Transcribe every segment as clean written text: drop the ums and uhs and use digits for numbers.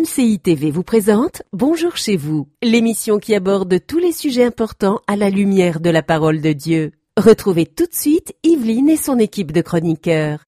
MCI TV vous présente Bonjour chez vous, l'émission qui aborde tous les sujets importants à la lumière de la parole de Dieu. Retrouvez tout de suite Yveline et son équipe de chroniqueurs.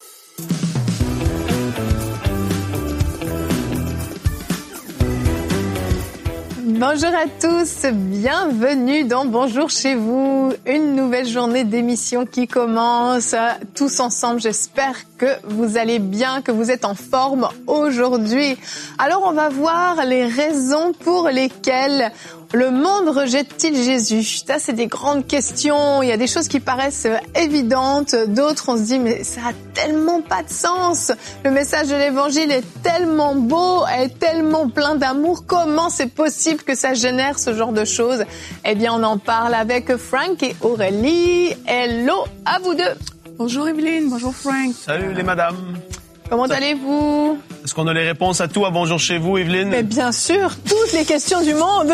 Bonjour à tous, bienvenue dans Bonjour chez vous, une nouvelle journée d'émission qui commence. Tous ensemble, j'espère que vous allez bien, que vous êtes en forme aujourd'hui. Alors on va voir les raisons pour lesquelles le monde rejette-t-il Jésus? Ça, c'est des grandes questions. Il y a des choses qui paraissent évidentes. D'autres, on se dit, mais ça a tellement pas de sens. Le message de l'évangile est tellement beau, est tellement plein d'amour. Comment c'est possible que ça génère ce genre de choses? Eh bien, on en parle avec Frank et Aurélie. Hello à vous deux. Bonjour Evelyne, bonjour Frank. Salut les madames. Comment allez-vous? Est-ce qu'on a les réponses à tout à Bonjour chez vous, Evelyne? Mais bien sûr, toutes les questions du monde.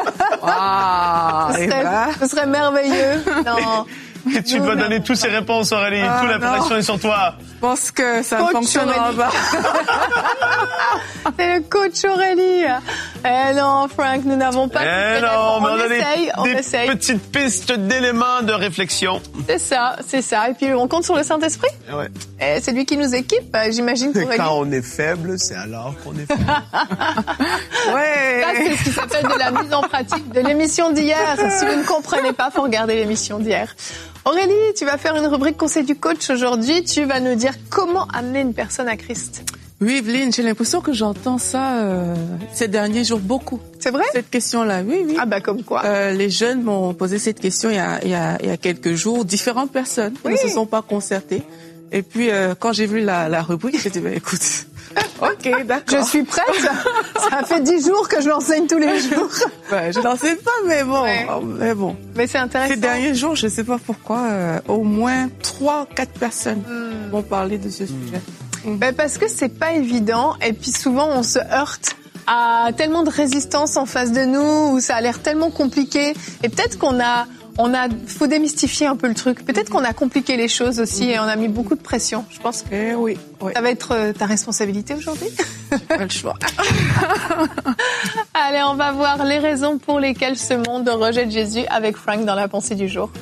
Ce serait merveilleux. Non. Et tu dois donner toutes ces réponses, Aurélie. Toute la pression est sur toi. Je pense que ça ne fonctionnera pas. C'est le coach Aurélie. Eh non, Frank, nous n'avons pas... non, mais on des essaye. petites pistes d'éléments de réflection. C'est ça. Et puis, on compte sur le Saint-Esprit. Ouais. Et c'est lui qui nous équipe, j'imagine, Aurélie. Quand on est faible, c'est alors qu'on est faible. Ouais. Ça, c'est ce qui s'appelle de la mise en pratique de l'émission d'hier. Si vous ne comprenez pas, faut regarder l'émission d'hier. Aurélie, tu vas faire une rubrique Conseil du coach aujourd'hui. Tu vas nous dire comment amener une personne à Christ. Oui, Evelyne, j'ai l'impression que j'entends ça ces derniers jours beaucoup. C'est vrai? Cette question-là, oui. Ah bah comme quoi? Les jeunes m'ont posé cette question il y a quelques jours. Différentes personnes qui ne se sont pas concertées. Et puis, quand j'ai vu la rubrique, j'ai dit, écoute, ok, d'accord. Je suis prête. Ça fait 10 jours que je l'enseigne tous les jours. Je l'enseigne pas, mais bon. Mais c'est intéressant. Ces derniers jours, je ne sais pas pourquoi, au moins 3-4 personnes m'ont parlé de ce sujet. Parce que c'est pas évident. Et puis souvent, on se heurte à tellement de résistance en face de nous, où ça a l'air tellement compliqué. Et peut-être faut démystifier un peu le truc. Peut-être qu'on a compliqué les choses aussi et on a mis beaucoup de pression. Je pense que oui. Ça va être ta responsabilité aujourd'hui. Pas le choix. Allez, on va voir les raisons pour lesquelles ce monde rejette Jésus avec Frank dans la pensée du jour.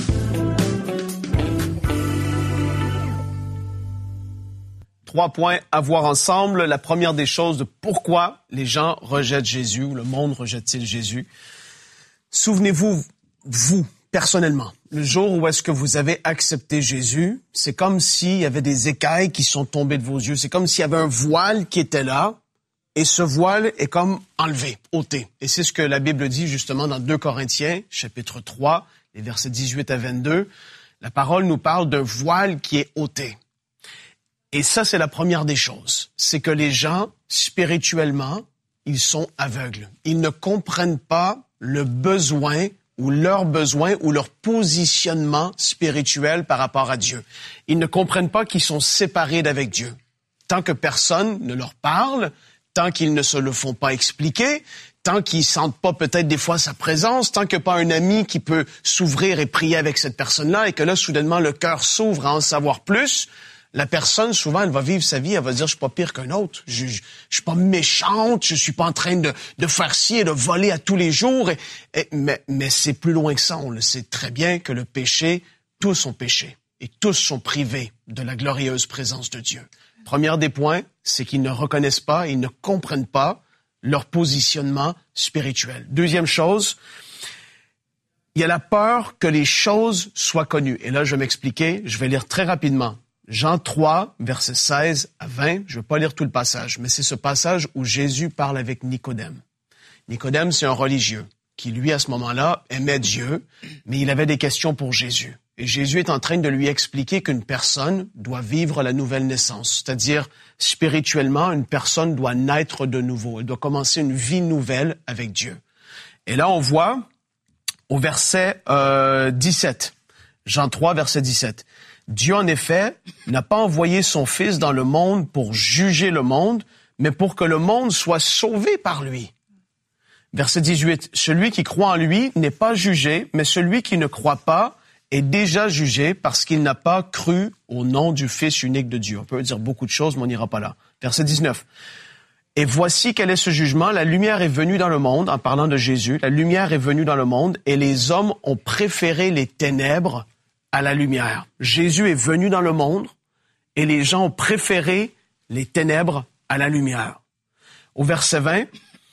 Trois points à voir ensemble. La première des choses de pourquoi les gens rejettent Jésus ou le monde rejette-t-il Jésus. Souvenez-vous, vous, personnellement, le jour où est-ce que vous avez accepté Jésus, c'est comme s'il y avait des écailles qui sont tombées de vos yeux. C'est comme s'il y avait un voile qui était là et ce voile est comme enlevé, ôté. Et c'est ce que la Bible dit justement dans 2 Corinthiens, chapitre 3, les versets 18 à 22. La parole nous parle d'un voile qui est ôté. Et ça, c'est la première des choses. C'est que les gens, spirituellement, ils sont aveugles. Ils ne comprennent pas le besoin ou leur besoin ou leur positionnement spirituel par rapport à Dieu. Ils ne comprennent pas qu'ils sont séparés d'avec Dieu. Tant que personne ne leur parle, tant qu'ils ne se le font pas expliquer, tant qu'ils sentent pas peut-être des fois sa présence, tant qu'il n'y a pas un ami qui peut s'ouvrir et prier avec cette personne-là et que là, soudainement, le cœur s'ouvre à en savoir plus, la personne, souvent, elle va vivre sa vie, elle va dire, je suis pas pire qu'un autre, je suis pas méchante, je suis pas en train de faire ci et de voler à tous les jours. Mais c'est plus loin que ça, on le sait très bien que le péché, tous ont péché et tous sont privés de la glorieuse présence de Dieu. Premier des points, c'est qu'ils ne reconnaissent pas, ils ne comprennent pas leur positionnement spirituel. Deuxième chose, il y a la peur que les choses soient connues. Et là, je vais m'expliquer, je vais lire très rapidement. Jean 3, versets 16 à 20, je ne vais pas lire tout le passage, mais c'est ce passage où Jésus parle avec Nicodème. Nicodème, c'est un religieux qui, lui, à ce moment-là, aimait Dieu, mais il avait des questions pour Jésus. Et Jésus est en train de lui expliquer qu'une personne doit vivre la nouvelle naissance, c'est-à-dire, spirituellement, une personne doit naître de nouveau, elle doit commencer une vie nouvelle avec Dieu. Et là, on voit au verset 17, Jean 3, verset 17, Dieu, en effet, n'a pas envoyé son Fils dans le monde pour juger le monde, mais pour que le monde soit sauvé par lui. Verset 18, celui qui croit en lui n'est pas jugé, mais celui qui ne croit pas est déjà jugé parce qu'il n'a pas cru au nom du Fils unique de Dieu. On peut dire beaucoup de choses, mais on n'ira pas là. Verset 19, Et voici quel est ce jugement. La lumière est venue dans le monde, en parlant de Jésus. La lumière est venue dans le monde et les hommes ont préféré les ténèbres à la lumière. Jésus est venu dans le monde et les gens ont préféré les ténèbres à la lumière. Au verset 20,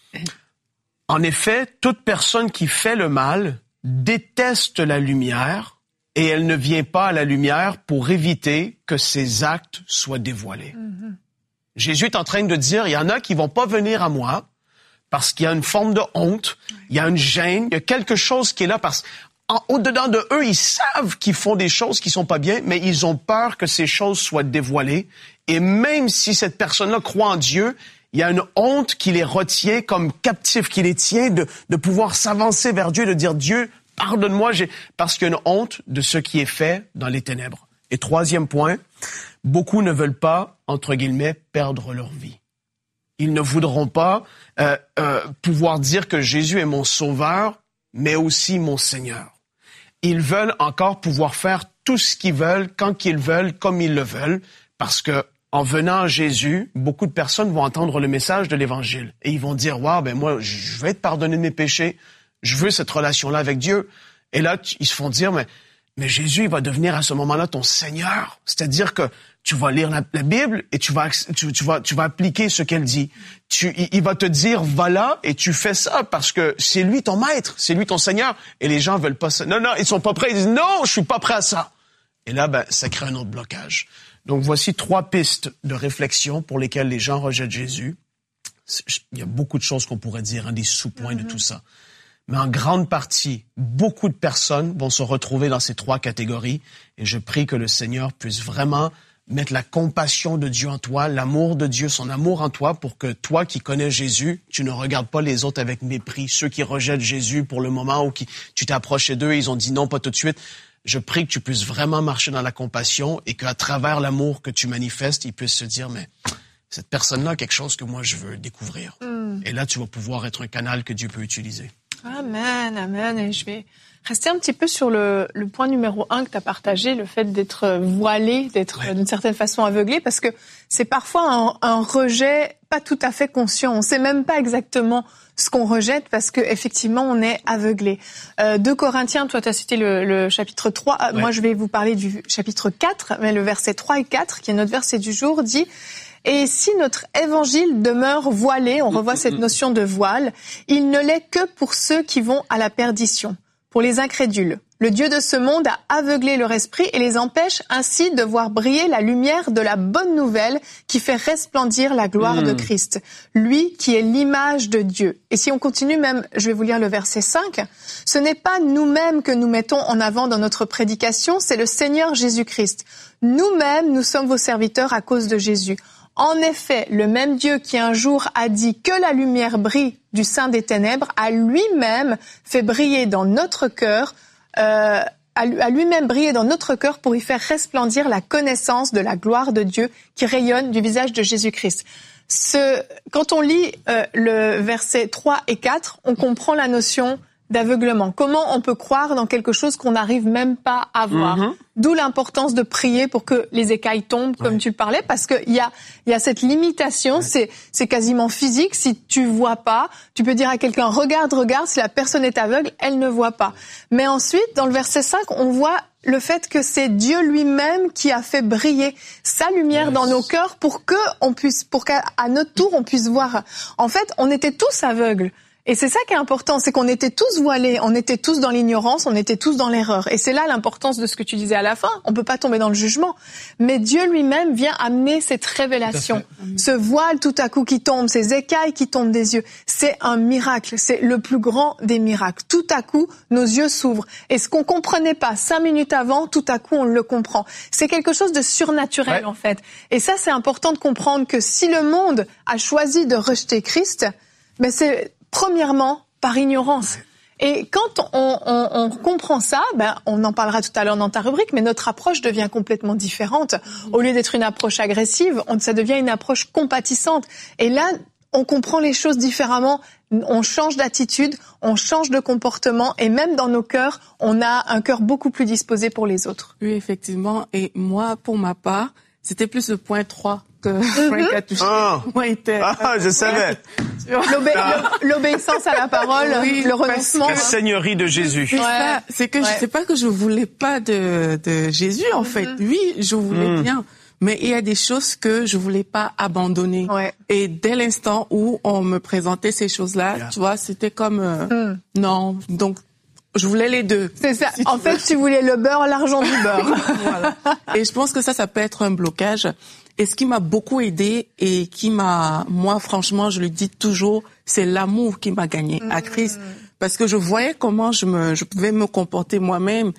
en effet, toute personne qui fait le mal déteste la lumière et elle ne vient pas à la lumière pour éviter que ses actes soient dévoilés. Jésus est en train de dire, il y en a qui vont pas venir à moi parce qu'il y a une forme de honte, il y a une gêne, il y a quelque chose qui est là parce au-dedans de eux, ils savent qu'ils font des choses qui sont pas bien, mais ils ont peur que ces choses soient dévoilées. Et même si cette personne-là croit en Dieu, il y a une honte qui les retient comme captifs, qui les tient de pouvoir s'avancer vers Dieu, de dire Dieu, pardonne-moi, parce qu'il y a une honte de ce qui est fait dans les ténèbres. Et troisième point, beaucoup ne veulent pas, entre guillemets, perdre leur vie. Ils ne voudront pas pouvoir dire que Jésus est mon sauveur, mais aussi mon Seigneur. Ils veulent encore pouvoir faire tout ce qu'ils veulent, quand qu'ils veulent, comme ils le veulent, parce que en venant à Jésus, beaucoup de personnes vont entendre le message de l'Évangile et ils vont dire « Wow, ben moi, je vais être pardonné de mes péchés, je veux cette relation-là avec Dieu. » Et là, ils se font dire « Mais Jésus, il va devenir à ce moment-là ton Seigneur. » C'est-à-dire que tu vas lire la Bible et tu vas appliquer ce qu'elle dit. Il va te dire, va là et tu fais ça parce que c'est lui ton maître, c'est lui ton Seigneur. Et les gens veulent pas ça. Non, ils sont pas prêts. Ils disent, non, je suis pas prêt à ça. Et là, ça crée un autre blocage. Donc, voici 3 pistes de réflexion pour lesquelles les gens rejettent Jésus. Il y a beaucoup de choses qu'on pourrait dire, des sous-points de tout ça. Mais en grande partie, beaucoup de personnes vont se retrouver dans ces 3 catégories. Et je prie que le Seigneur puisse vraiment mettre la compassion de Dieu en toi, l'amour de Dieu, son amour en toi, pour que toi qui connais Jésus, tu ne regardes pas les autres avec mépris. Ceux qui rejettent Jésus pour le moment ou qui tu t'es approché d'eux, ils ont dit non, pas tout de suite. Je prie que tu puisses vraiment marcher dans la compassion et qu'à travers l'amour que tu manifestes, ils puissent se dire, mais cette personne-là a quelque chose que moi je veux découvrir. Et là, tu vas pouvoir être un canal que Dieu peut utiliser. Amen, amen. Et je vais rester un petit peu sur le point numéro 1 que tu as partagé, le fait d'être voilé, d'être d'une certaine façon aveuglé, parce que c'est parfois un rejet pas tout à fait conscient. On sait même pas exactement ce qu'on rejette parce que effectivement on est aveuglé. 2 Corinthiens, toi tu as cité le chapitre 3, moi je vais vous parler du chapitre 4, mais le verset 3 et 4, qui est notre verset du jour, dit « Et si notre évangile demeure voilé », on revoit cette notion de voile, « il ne l'est que pour ceux qui vont à la perdition, pour les incrédules. Le Dieu de ce monde a aveuglé leur esprit et les empêche ainsi de voir briller la lumière de la bonne nouvelle qui fait resplendir la gloire de Christ, lui qui est l'image de Dieu. » Et si on continue même, je vais vous lire le verset 5, « Ce n'est pas nous-mêmes que nous mettons en avant dans notre prédication, c'est le Seigneur Jésus-Christ. Nous-mêmes, nous sommes vos serviteurs à cause de Jésus. » En effet, le même Dieu qui un jour a dit que la lumière brille du sein des ténèbres a lui-même fait briller dans notre cœur, a lui-même brillé dans notre cœur pour y faire resplendir la connaissance de la gloire de Dieu qui rayonne du visage de Jésus-Christ. Quand on lit le verset 3 et 4, on comprend la notion d'aveuglement. Comment on peut croire dans quelque chose qu'on n'arrive même pas à voir? D'où l'importance de prier pour que les écailles tombent, comme tu parlais, parce que il y a cette limitation, c'est quasiment physique. Si tu vois pas, tu peux dire à quelqu'un regarde, si la personne est aveugle, elle ne voit pas. Mais ensuite, dans le verset 5, on voit le fait que c'est Dieu lui-même qui a fait briller sa lumière dans nos cœurs pour qu'à notre tour on puisse voir. En fait, on était tous aveugles. Et c'est ça qui est important, c'est qu'on était tous voilés, on était tous dans l'ignorance, on était tous dans l'erreur. Et c'est là l'importance de ce que tu disais à la fin, on peut pas tomber dans le jugement. Mais Dieu lui-même vient amener cette révélation. Ce voile tout à coup qui tombe, ces écailles qui tombent des yeux, c'est un miracle, c'est le plus grand des miracles. Tout à coup, nos yeux s'ouvrent. Et ce qu'on comprenait pas 5 minutes avant, tout à coup, on le comprend. C'est quelque chose de surnaturel, en fait. Et ça, c'est important de comprendre que si le monde a choisi de rejeter Christ, ben c'est premièrement par ignorance. Et quand on comprend ça, on en parlera tout à l'heure dans ta rubrique, mais notre approche devient complètement différente. Au lieu d'être une approche agressive, ça devient une approche compatissante. Et là, on comprend les choses différemment, on change d'attitude, on change de comportement, et même dans nos cœurs, on a un cœur beaucoup plus disposé pour les autres. Oui, effectivement. Et moi, pour ma part, c'était plus le point 3 que Frank a touché. Je savais. L'obéissance à la parole, oui, le renoncement. La seigneurie de Jésus. C'est que je sais pas que je voulais pas de Jésus, en fait. Oui, je voulais bien. Mais il y a des choses que je voulais pas abandonner. Ouais. Et dès l'instant où on me présentait ces choses-là, tu vois, c'était comme, non. Donc, je voulais les deux. C'est ça. En fait, tu voulais le beurre, l'argent du beurre. Voilà. Et je pense que ça peut être un blocage. Et ce qui m'a beaucoup aidé et moi, franchement, je le dis toujours, c'est l'amour qui m'a gagné à Christ. Parce que je voyais comment je pouvais me comporter moi-même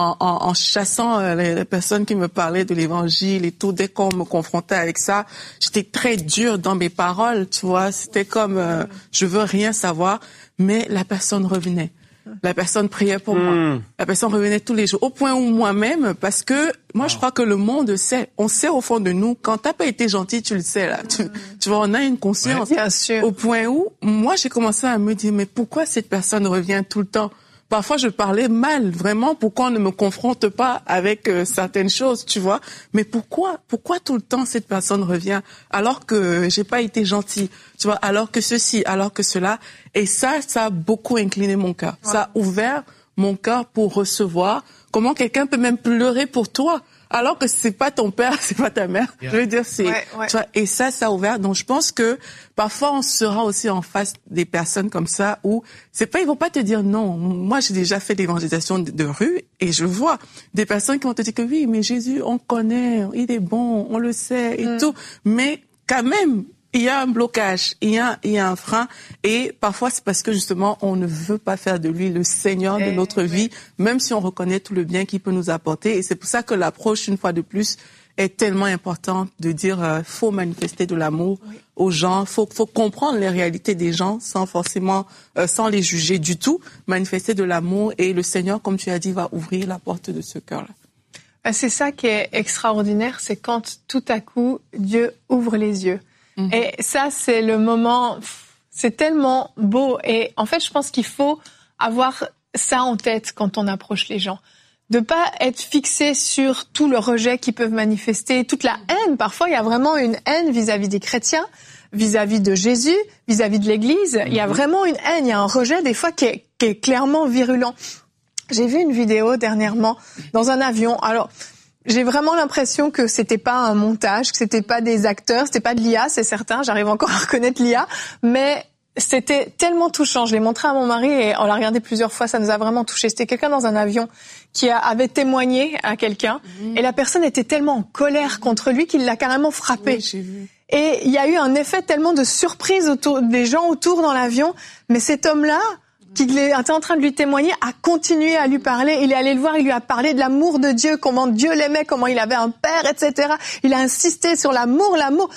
en chassant les personnes qui me parlaient de l'évangile et tout. Dès qu'on me confrontait avec ça, j'étais très dure dans mes paroles, tu vois. C'était comme, je veux rien savoir, mais la personne revenait. La personne priait pour moi. La personne revenait tous les jours. Au point où moi-même, parce que moi, je crois que le monde sait. On sait au fond de nous. Quand t'as pas été gentil, tu le sais, là. Tu vois, on a une conscience. Ouais, bien sûr. Au point où, moi, j'ai commencé à me dire, mais pourquoi cette personne revient tout le temps? Parfois, je parlais mal, vraiment. Pourquoi on ne me confronte pas avec certaines choses, tu vois? Mais pourquoi tout le temps cette personne revient alors que j'ai pas été gentille, tu vois? Alors que ceci, alors que cela. Et ça a beaucoup incliné mon cœur. Ouais. Ça a ouvert mon cœur pour recevoir. Comment quelqu'un peut même pleurer pour toi alors que c'est pas ton père, c'est pas ta mère. Yeah. Je veux dire, tu vois, et ça a ouvert. Donc, je pense que parfois, on sera aussi en face des personnes comme ça où ils vont pas te dire non. Moi, j'ai déjà fait l'évangélisation de rue et je vois des personnes qui vont te dire que oui, mais Jésus, on connaît, il est bon, on le sait et tout. Mais quand même, il y a un blocage, il y a un frein, et parfois c'est parce que justement on ne veut pas faire de lui le Seigneur de notre vie, même si on reconnaît tout le bien qu'il peut nous apporter. Et c'est pour ça que l'approche, une fois de plus, est tellement importante de dire faut manifester de l'amour aux gens, faut comprendre les réalités des gens sans forcément sans les juger du tout, manifester de l'amour, et le Seigneur, comme tu as dit, va ouvrir la porte de ce cœur-là. C'est ça qui est extraordinaire, c'est quand tout à coup Dieu ouvre les yeux. Et ça, c'est le moment, c'est tellement beau. Et en fait, je pense qu'il faut avoir ça en tête quand on approche les gens. De pas être fixé sur tout le rejet qu'ils peuvent manifester, toute la haine. Parfois, il y a vraiment une haine vis-à-vis des chrétiens, vis-à-vis de Jésus, vis-à-vis de l'Église. Il y a vraiment une haine, il y a un rejet des fois qui est clairement virulent. J'ai vu une vidéo dernièrement dans un avion. Alors, j'ai vraiment l'impression que c'était pas un montage, que c'était pas des acteurs, c'était pas de l'IA, c'est certain, j'arrive encore à reconnaître l'IA, mais c'était tellement touchant. Je l'ai montré à mon mari et on l'a regardé plusieurs fois, ça nous a vraiment touché. C'était quelqu'un dans un avion qui avait témoigné à quelqu'un et la personne était tellement en colère contre lui qu'il l'a carrément frappé. Oui, j'ai vu. Et il y a eu un effet tellement de surprise autour des gens autour dans l'avion, mais cet homme-là, qui était en train de lui témoigner, a continué à lui parler. Il est allé le voir, il lui a parlé de l'amour de Dieu, comment Dieu l'aimait, comment il avait un père, etc. Il a insisté sur l'amour.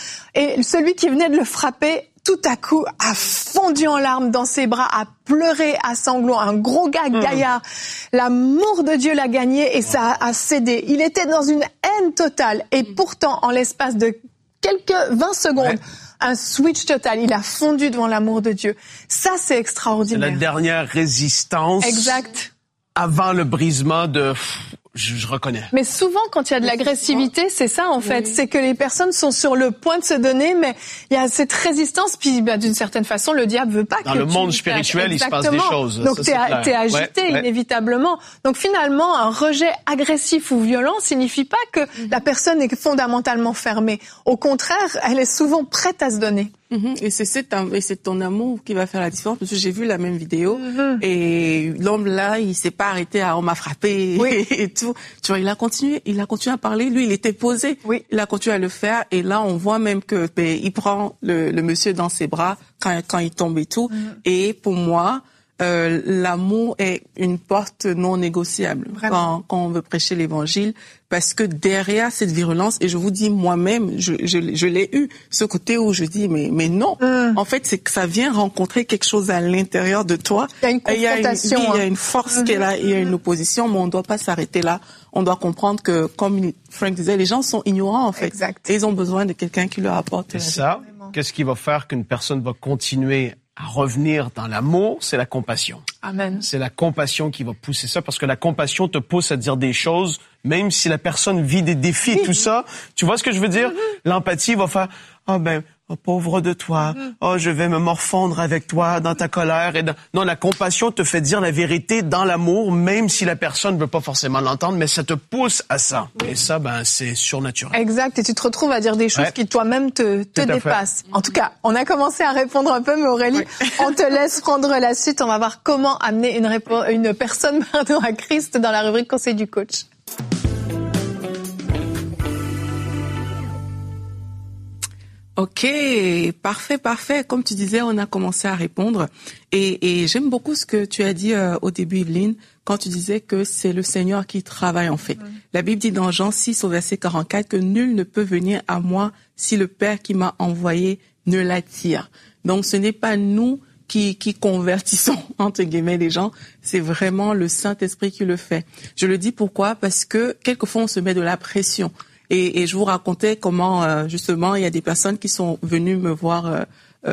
Et celui qui venait de le frapper, tout à coup, a fondu en larmes dans ses bras, a pleuré à sanglots, un gros gars gaillard. L'amour de Dieu l'a gagné et ça a cédé. Il était dans une haine totale. Et pourtant, en l'espace de quelques 20 secondes, un switch total. Il a fondu devant l'amour de Dieu. Ça, c'est extraordinaire. C'est la dernière résistance. Exact. Avant le brisement de... Je reconnais. Mais souvent, quand il y a de l'agressivité, c'est ça, en fait. C'est que les personnes sont sur le point de se donner, mais il y a cette résistance, puis d'une certaine façon, le diable veut pas que dans le monde spirituel, il se passe des choses. Donc, t'es agité, inévitablement. Donc, finalement, un rejet agressif ou violent signifie pas que la personne est fondamentalement fermée. Au contraire, elle est souvent prête à se donner. Et c'est ton amour qui va faire la différence, parce que j'ai vu la même vidéo et l'homme là, il s'est pas arrêté à on m'a frappé et tout. Tu vois, il a continué à parler. Lui, il était posé. Il a continué à le faire et là, on voit même que il prend le monsieur dans ses bras quand il tombe et tout. Et pour moi, l'amour est une porte non négociable quand on veut prêcher l'évangile, parce que derrière cette virulence, et je vous dis moi-même, je l'ai eu, ce côté où je dis mais non, en fait c'est que ça vient rencontrer quelque chose à l'intérieur de toi. Il y a une confrontation. Il y a une force qui est là, il y a une opposition, mais on ne doit pas s'arrêter là. On doit comprendre que, comme Frank disait, les gens sont ignorants en fait. Exact. Et ils ont besoin de quelqu'un qui leur apporte. Et ça, qu'est-ce qui va faire qu'une personne va continuer à revenir dans l'amour? C'est la compassion. Amen. C'est la compassion qui va pousser ça, parce que la compassion te pousse à dire des choses, même si la personne vit des défis, tout ça. Tu vois ce que je veux dire? L'empathie va faire, oh, pauvre de toi, oh, je vais me morfondre avec toi dans ta colère. Non, la compassion te fait dire la vérité dans l'amour, même si la personne ne veut pas forcément l'entendre, mais ça te pousse à ça. Et ça, c'est surnaturel. Exact, et tu te retrouves à dire des choses qui toi-même te dépassent. En tout cas, on a commencé à répondre un peu, mais Aurélie, on te laisse prendre la suite. On va voir comment amener une personne à Christ dans la rubrique Conseil du coach. Ok, parfait. Comme tu disais, on a commencé à répondre. Et j'aime beaucoup ce que tu as dit au début, Evelyne, quand tu disais que c'est le Seigneur qui travaille en fait. La Bible dit dans Jean 6 au verset 44 que nul ne peut venir à moi si le Père qui m'a envoyé ne l'attire. Donc ce n'est pas nous qui convertissons, entre guillemets, les gens, c'est vraiment le Saint-Esprit qui le fait. Je le dis pourquoi? Parce que quelquefois on se met de la pression. Et je vous racontais comment, justement, il y a des personnes qui sont venues me voir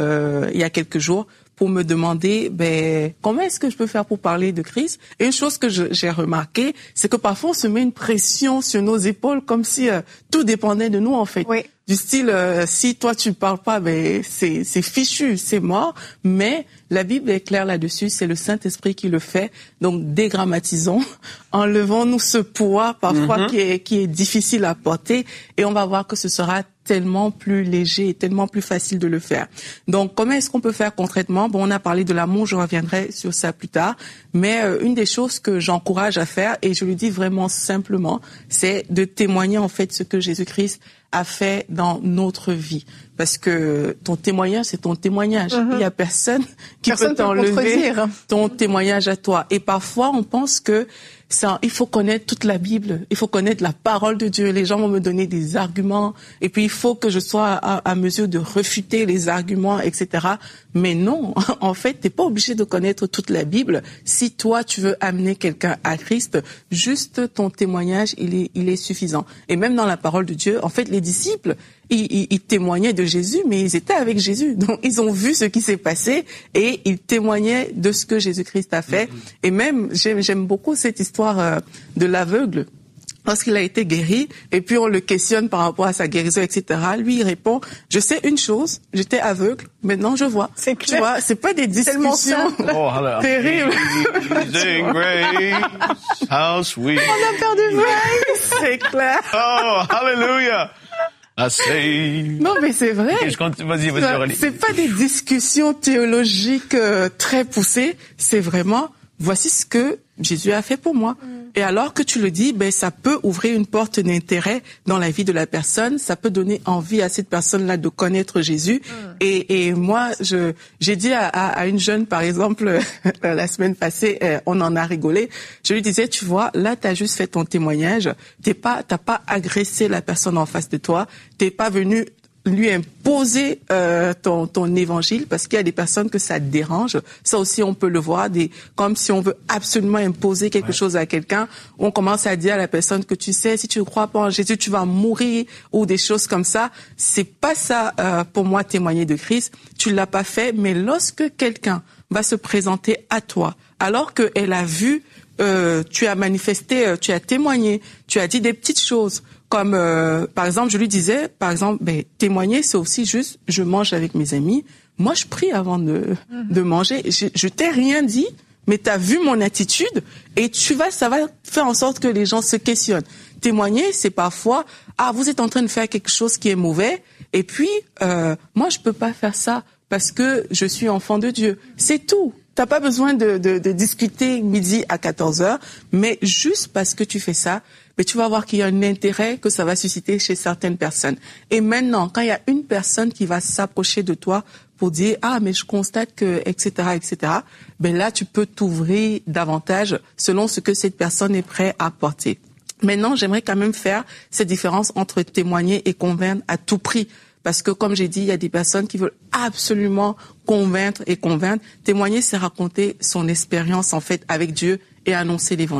il y a quelques jours pour me demander comment est-ce que je peux faire pour parler de Christ. Et une chose que j'ai remarqué, c'est que parfois on se met une pression sur nos épaules comme si tout dépendait de nous en fait. Oui. Du style, si toi tu parles pas, c'est fichu, c'est mort. Mais la Bible est claire là-dessus, c'est le Saint-Esprit qui le fait. Donc dégrammatisons, enlevons-nous ce poids parfois qui est difficile à porter, et on va voir que ce sera tellement plus léger et tellement plus facile de le faire. Donc comment est-ce qu'on peut faire concrètement? Bon, on a parlé de l'amour, je reviendrai sur ça plus tard. Mais une des choses que j'encourage à faire, et je le dis vraiment simplement, c'est de témoigner en fait ce que Jésus-Christ a fait dans notre vie. Parce que ton témoignage, c'est ton témoignage. Il y a personne qui peut t'enlever ton témoignage à toi. Et parfois, on pense que il faut connaître toute la Bible, il faut connaître la parole de Dieu. Les gens vont me donner des arguments, et puis il faut que je sois à mesure de refuter les arguments, etc. Mais non, en fait, t'es pas obligé de connaître toute la Bible. Si toi, tu veux amener quelqu'un à Christ, juste ton témoignage, il est suffisant. Et même dans la parole de Dieu, en fait, les disciples, ils témoignaient de Jésus, mais ils étaient avec Jésus. Donc, ils ont vu ce qui s'est passé et ils témoignaient de ce que Jésus-Christ a fait. Et même, j'aime beaucoup cette histoire de l'aveugle. Lorsqu'il a été guéri, et puis on le questionne par rapport à sa guérison, etc. Lui, il répond, je sais une chose, j'étais aveugle, maintenant je vois. C'est clair. Tu vois, c'est pas des discussions terribles. How sweet. On a perdu Grace. C'est clair. Oh, hallelujah. Non, mais c'est vrai. Vas-y, Aurélie. C'est pas des discussions théologiques très poussées. C'est vraiment, voici ce que Jésus a fait pour moi. Et alors que tu le dis, ça peut ouvrir une porte d'intérêt dans la vie de la personne. Ça peut donner envie à cette personne-là de connaître Jésus. Et moi, j'ai dit à une jeune, par exemple, la semaine passée, on en a rigolé. Je lui disais, tu vois, là, t'as juste fait ton témoignage. T'as pas agressé la personne en face de toi. T'es pas venu lui imposer ton évangile, parce qu'il y a des personnes que ça dérange. Ça aussi, on peut le voir, comme si on veut absolument imposer quelque chose à quelqu'un. On commence à dire à la personne que tu sais, si tu ne crois pas en Jésus, tu vas mourir, ou des choses comme ça. C'est pas ça, pour moi, témoigner de Christ. Tu l'as pas fait, mais lorsque quelqu'un va se présenter à toi, alors qu'elle a vu, tu as manifesté, tu as témoigné, tu as dit des petites choses, comme par exemple, je lui disais, témoigner, c'est aussi juste, je mange avec mes amis. Moi, je prie avant de manger. Je t'ai rien dit, mais tu as vu mon attitude, et ça va faire en sorte que les gens se questionnent. Témoigner, c'est parfois, vous êtes en train de faire quelque chose qui est mauvais, et puis moi, je peux pas faire ça parce que je suis enfant de Dieu. C'est tout. T'as pas besoin de discuter midi à 14h, mais juste parce que tu fais ça, mais tu vas voir qu'il y a un intérêt que ça va susciter chez certaines personnes. Et maintenant, quand il y a une personne qui va s'approcher de toi pour dire mais je constate que etc. Là tu peux t'ouvrir davantage selon ce que cette personne est prête à apporter. Maintenant, j'aimerais quand même faire cette différence entre témoigner et convaincre à tout prix. Parce que, comme j'ai dit, il y a des personnes qui veulent absolument convaincre et convaincre. Témoigner, c'est raconter son expérience, en fait, avec Dieu et annoncer l'évangile.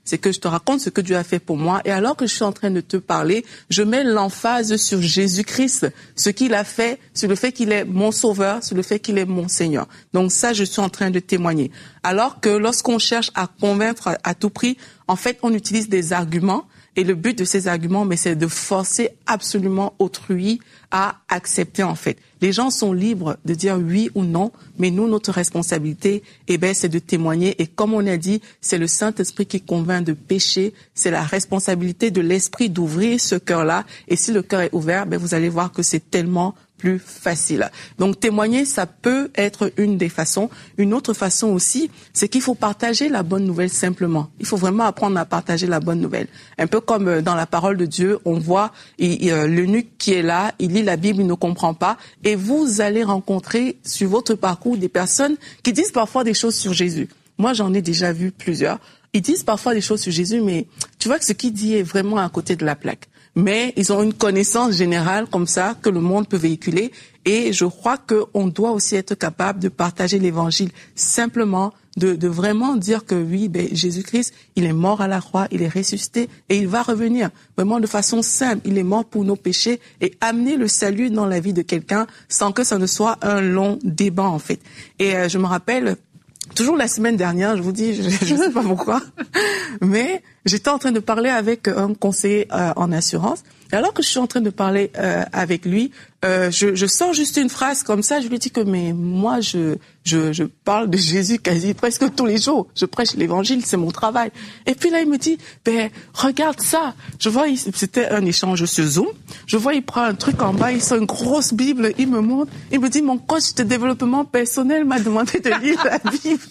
c'est que je te raconte ce que Dieu a fait pour moi. Et alors que je suis en train de te parler, je mets l'emphase sur Jésus-Christ, ce qu'il a fait, sur le fait qu'il est mon sauveur, sur le fait qu'il est mon Seigneur. Donc ça, je suis en train de témoigner. Alors que lorsqu'on cherche à convaincre à tout prix, en fait, on utilise des arguments. Et le but de ces arguments, c'est de forcer absolument autrui à accepter, en fait. Les gens sont libres de dire oui ou non, mais nous, notre responsabilité, c'est de témoigner. Et comme on a dit, c'est le Saint-Esprit qui convainc de péché. C'est la responsabilité de l'Esprit d'ouvrir ce cœur-là. Et si le cœur est ouvert, vous allez voir que c'est tellement plus facile. Donc témoigner, ça peut être une des façons. Une autre façon aussi, c'est qu'il faut partager la bonne nouvelle simplement. Il faut vraiment apprendre à partager la bonne nouvelle. Un peu comme dans la parole de Dieu, on voit l'eunuque qui est là, il lit la Bible, il ne comprend pas. Et vous allez rencontrer sur votre parcours des personnes qui disent parfois des choses sur Jésus. Moi, j'en ai déjà vu plusieurs. Ils disent parfois des choses sur Jésus, mais tu vois que ce qu'il dit est vraiment à côté de la plaque. Mais ils ont une connaissance générale comme ça que le monde peut véhiculer. Et je crois qu'on doit aussi être capable de partager l'évangile simplement, de vraiment dire que oui, Jésus-Christ, il est mort à la croix, il est ressuscité et il va revenir. Vraiment de façon simple, il est mort pour nos péchés et amener le salut dans la vie de quelqu'un sans que ça ne soit un long débat en fait. Et je me rappelle, toujours la semaine dernière, je vous dis, je sais pas pourquoi, mais j'étais en train de parler avec un conseiller en assurance. Et alors que je suis en train de parler avec lui, je sors juste une phrase comme ça. Je lui dis que mais moi je parle de Jésus quasi presque tous les jours. Je prêche l'évangile, c'est mon travail. Et puis là il me dit regarde ça. Je vois c'était un échange sur Zoom. Je vois il prend un truc en bas, il sort une grosse Bible, il me montre, il me dit mon coach de développement personnel m'a demandé de lire la Bible.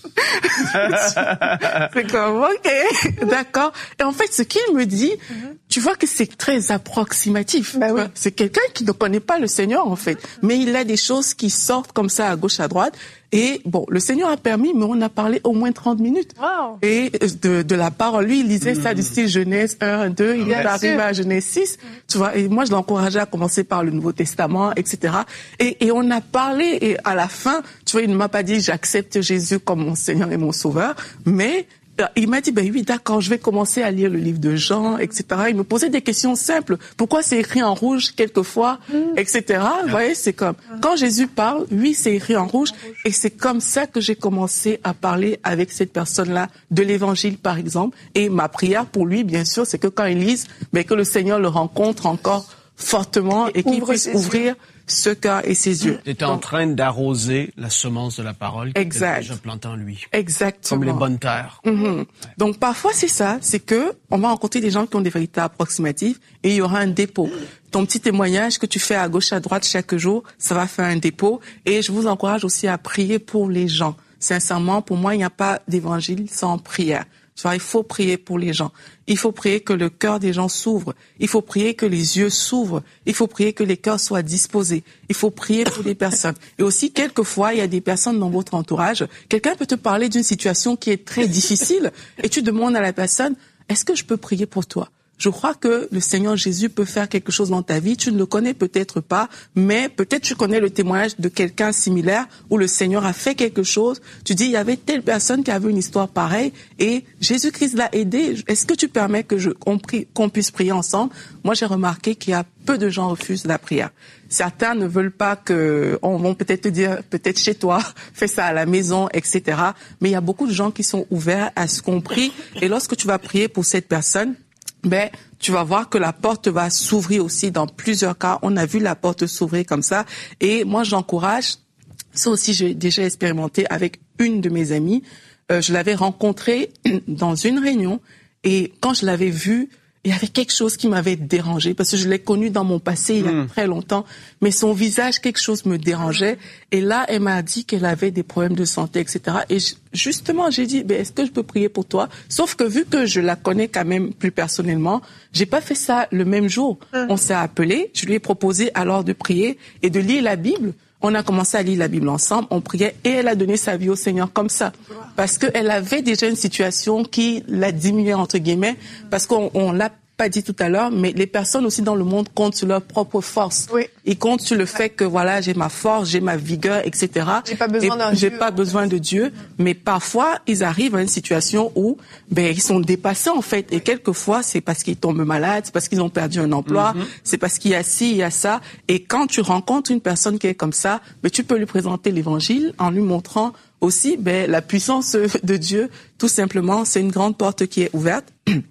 C'est comme ok, d'accord. Et en fait ce qu'il me dit, tu vois que c'est très approximatif. Oui. C'est quelqu'un qui ne connaît pas le Seigneur, en fait. Mais il a des choses qui sortent comme ça à gauche, à droite. Et bon, le Seigneur a permis, mais on a parlé au moins 30 minutes. Wow. Et de la parole, lui, il lisait ça du style Genèse 1, 2, il est arrivé à Genèse 6. Tu vois, et moi, je l'encourageais à commencer par le Nouveau Testament, etc. Et on a parlé, et à la fin, tu vois, il ne m'a pas dit, j'accepte Jésus comme mon Seigneur et mon Sauveur, mais il m'a dit, oui, d'accord, je vais commencer à lire le livre de Jean, etc. Il me posait des questions simples. Pourquoi c'est écrit en rouge quelquefois, etc. Vous voyez, c'est comme, quand Jésus parle, oui, c'est écrit en rouge. Et c'est comme ça que j'ai commencé à parler avec cette personne-là de l'évangile, par exemple. Et ma prière pour lui, bien sûr, c'est que quand il lise, que le Seigneur le rencontre encore fortement et qu'il puisse ouvrir ce cœur et ses yeux. Tu étais en train d'arroser la semence de la parole qui était déjà plantée en lui. Exactement. Comme les bonnes terres. Ouais. Donc parfois c'est ça, c'est que on va rencontrer des gens qui ont des vérités approximatives et il y aura un dépôt. Ton petit témoignage que tu fais à gauche à droite chaque jour, ça va faire un dépôt. Et je vous encourage aussi à prier pour les gens. Sincèrement, pour moi, il n'y a pas d'évangile sans prière. Tu vois, il faut prier pour les gens. Il faut prier que le cœur des gens s'ouvre. Il faut prier que les yeux s'ouvrent. Il faut prier que les cœurs soient disposés. Il faut prier pour les personnes. Et aussi, quelquefois, il y a des personnes dans votre entourage. Quelqu'un peut te parler d'une situation qui est très difficile et tu demandes à la personne, est-ce que je peux prier pour toi? Je crois que le Seigneur Jésus peut faire quelque chose dans ta vie. Tu ne le connais peut-être pas, mais peut-être tu connais le témoignage de quelqu'un similaire où le Seigneur a fait quelque chose. Tu dis, il y avait telle personne qui avait une histoire pareille et Jésus-Christ l'a aidé. Est-ce que tu permets qu'on puisse prier ensemble? Moi, j'ai remarqué qu'il y a peu de gens refusent la prière. Certains ne veulent pas on va peut-être te dire, peut-être chez toi, fais ça à la maison, etc. Mais il y a beaucoup de gens qui sont ouverts à ce qu'on prie. Et lorsque tu vas prier pour cette personne, tu vas voir que la porte va s'ouvrir aussi dans plusieurs cas. On a vu la porte s'ouvrir comme ça. Et moi, j'encourage. Ça aussi, j'ai déjà expérimenté avec une de mes amies. Je l'avais rencontrée dans une réunion. Et quand je l'avais vue, il y avait quelque chose qui m'avait dérangée parce que je l'ai connue dans mon passé il y a très longtemps, mais son visage, quelque chose me dérangeait. Et là, elle m'a dit qu'elle avait des problèmes de santé, etc. Et justement, j'ai dit, est-ce que je peux prier pour toi? Sauf que vu que je la connais quand même plus personnellement, j'ai pas fait ça le même jour. On s'est appelé, je lui ai proposé alors de prier et de lire la Bible. On a commencé à lire la Bible ensemble, on priait et elle a donné sa vie au Seigneur comme ça. Parce qu'elle avait déjà une situation qui l'a diminuée, entre guillemets, parce qu'on l'a pas dit tout à l'heure, mais les personnes aussi dans le monde comptent sur leur propre force. Oui. Ils comptent sur le fait que voilà, j'ai ma force, j'ai ma vigueur, etc. J'ai pas besoin d'un J'ai Dieu. pas besoin de Dieu, mais parfois ils arrivent à une situation où ils sont dépassés en fait, et quelquefois c'est parce qu'ils tombent malades, c'est parce qu'ils ont perdu un emploi, c'est parce qu'il y a ci, il y a ça. Et quand tu rencontres une personne qui est comme ça, tu peux lui présenter l'évangile en lui montrant aussi la puissance de Dieu. Tout simplement, c'est une grande porte qui est ouverte.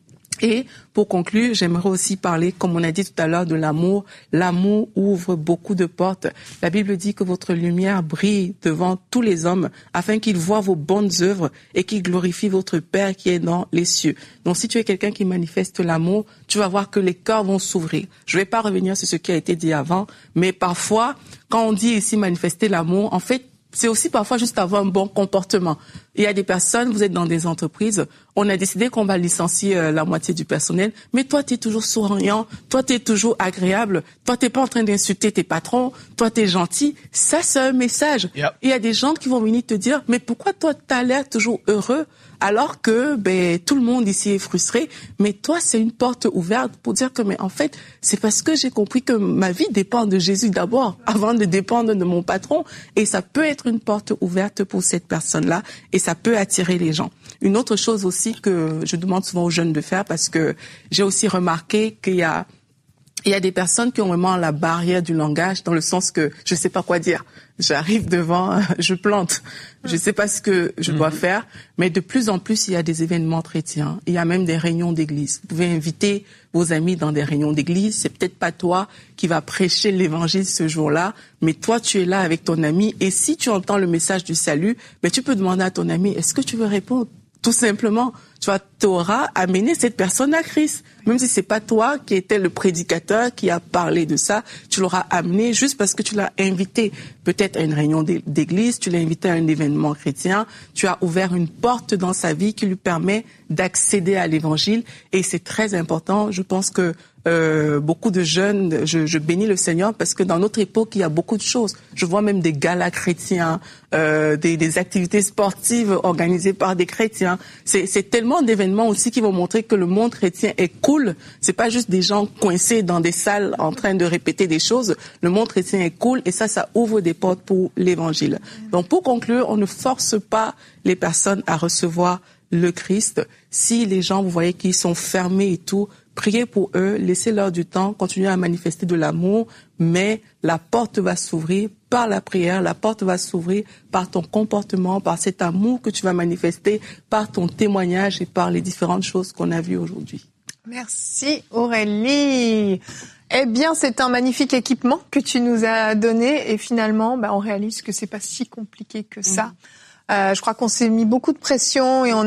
Et pour conclure, j'aimerais aussi parler, comme on a dit tout à l'heure, de l'amour. L'amour ouvre beaucoup de portes. La Bible dit que votre lumière brille devant tous les hommes afin qu'ils voient vos bonnes œuvres et qu'ils glorifient votre Père qui est dans les cieux. Donc si tu es quelqu'un qui manifeste l'amour, tu vas voir que les cœurs vont s'ouvrir. Je ne vais pas revenir sur ce qui a été dit avant, mais parfois, quand on dit ici manifester l'amour, en fait, c'est aussi parfois juste avoir un bon comportement. Il y a des personnes, vous êtes dans des entreprises, on a décidé qu'on va licencier la moitié du personnel, mais toi, tu es toujours souriant, toi, tu es toujours agréable, toi, tu n'es pas en train d'insulter tes patrons, toi, tu es gentil. Ça, c'est un message. Yep. Il y a des gens qui vont venir te dire, mais pourquoi toi, tu as l'air toujours heureux alors que tout le monde ici est frustré, mais toi, c'est une porte ouverte pour dire que, mais en fait, c'est parce que j'ai compris que ma vie dépend de Jésus d'abord, avant de dépendre de mon patron, et ça peut être une porte ouverte pour cette personne-là, et ça peut attirer les gens. Une autre chose aussi que je demande souvent aux jeunes de faire, parce que j'ai aussi remarqué qu'il y a des personnes qui ont vraiment la barrière du langage, dans le sens que je sais pas quoi dire. J'arrive devant, je plante. Je sais pas ce que je dois faire, mais de plus en plus, il y a des événements chrétiens. Il y a même des réunions d'église. Vous pouvez inviter vos amis dans des réunions d'église. C'est peut-être pas toi qui va prêcher l'évangile ce jour-là, mais toi, tu es là avec ton ami. Et si tu entends le message du salut, tu peux demander à ton ami, est-ce que tu veux répondre? Tout simplement, tu auras amené cette personne à Christ. Même si c'est pas toi qui étais le prédicateur qui a parlé de ça, tu l'auras amené juste parce que tu l'as invité peut-être à une réunion d'église, tu l'as invité à un événement chrétien, tu as ouvert une porte dans sa vie qui lui permet d'accéder à l'évangile, et c'est très important. Je pense que beaucoup de jeunes, je bénis le Seigneur parce que dans notre époque, il y a beaucoup de choses. Je vois même des galas chrétiens, des activités sportives organisées par des chrétiens. C'est tellement d'événements aussi qui vont montrer que le monde chrétien est cool. C'est pas juste des gens coincés dans des salles en train de répéter des choses. Le monde chrétien est cool, et ça ouvre des portes pour l'évangile. Donc pour conclure, on ne force pas les personnes à recevoir le Christ. Si les gens, vous voyez qu'ils sont fermés et tout, priez pour eux, laissez-leur du temps, continuez à manifester de l'amour, mais la porte va s'ouvrir par la prière, la porte va s'ouvrir par ton comportement, par cet amour que tu vas manifester, par ton témoignage et par les différentes choses qu'on a vues aujourd'hui. Merci Aurélie. Eh bien, c'est un magnifique équipement que tu nous as donné, et finalement, on réalise que c'est pas si compliqué que ça. Je crois qu'on s'est mis beaucoup de pression, et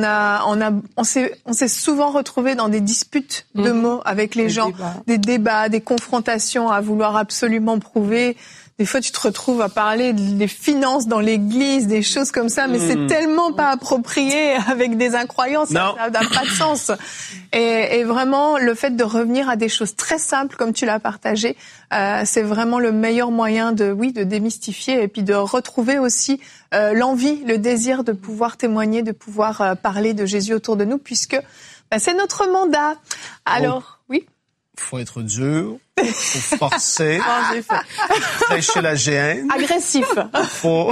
on s'est souvent retrouvé dans des disputes de mots avec les gens, des débats, des confrontations à vouloir absolument prouver. Des fois, tu te retrouves à parler des finances dans l'église, des choses comme ça, mais c'est tellement pas approprié avec des incroyances, ça n'a pas de sens. Et vraiment, le fait de revenir à des choses très simples, comme tu l'as partagé, c'est vraiment le meilleur moyen de démystifier, et puis de retrouver aussi l'envie, le désir de pouvoir témoigner, de pouvoir parler de Jésus autour de nous, puisque c'est notre mandat. Alors, oui. Faut être dur, faut forcer, prêcher la géhenne. Agressif. Faut...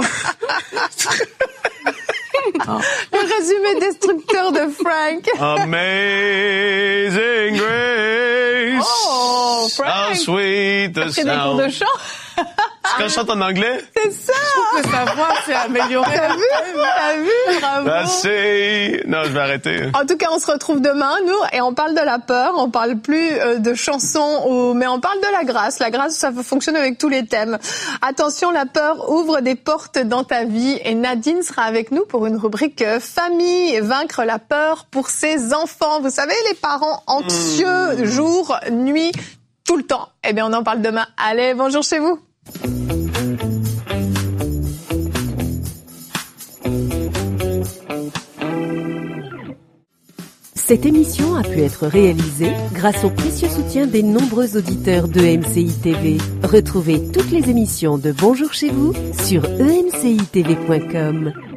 Le résumé destructeur de Frank. Amazing grace. Oh, Frank. How sweet the T'as pris des cours de sound. chant? Quand je chante en anglais? C'est ça. Je trouve que sa voix s'est améliorée. T'as vu, bravo. Non, je vais arrêter. En tout cas, on se retrouve demain, nous, et on parle de la peur. On parle plus de chansons, mais on parle de la grâce. La grâce, ça fonctionne avec tous les thèmes. Attention, la peur ouvre des portes dans ta vie, et Nadine sera avec nous pour une rubrique famille, vaincre la peur pour ses enfants. Vous savez, les parents anxieux, jour, nuit, tout le temps. Eh bien, on en parle demain. Allez, bonjour chez vous. Cette émission a pu être réalisée grâce au précieux soutien des nombreux auditeurs de MCI TV. Retrouvez toutes les émissions de Bonjour chez vous sur emcitv.com.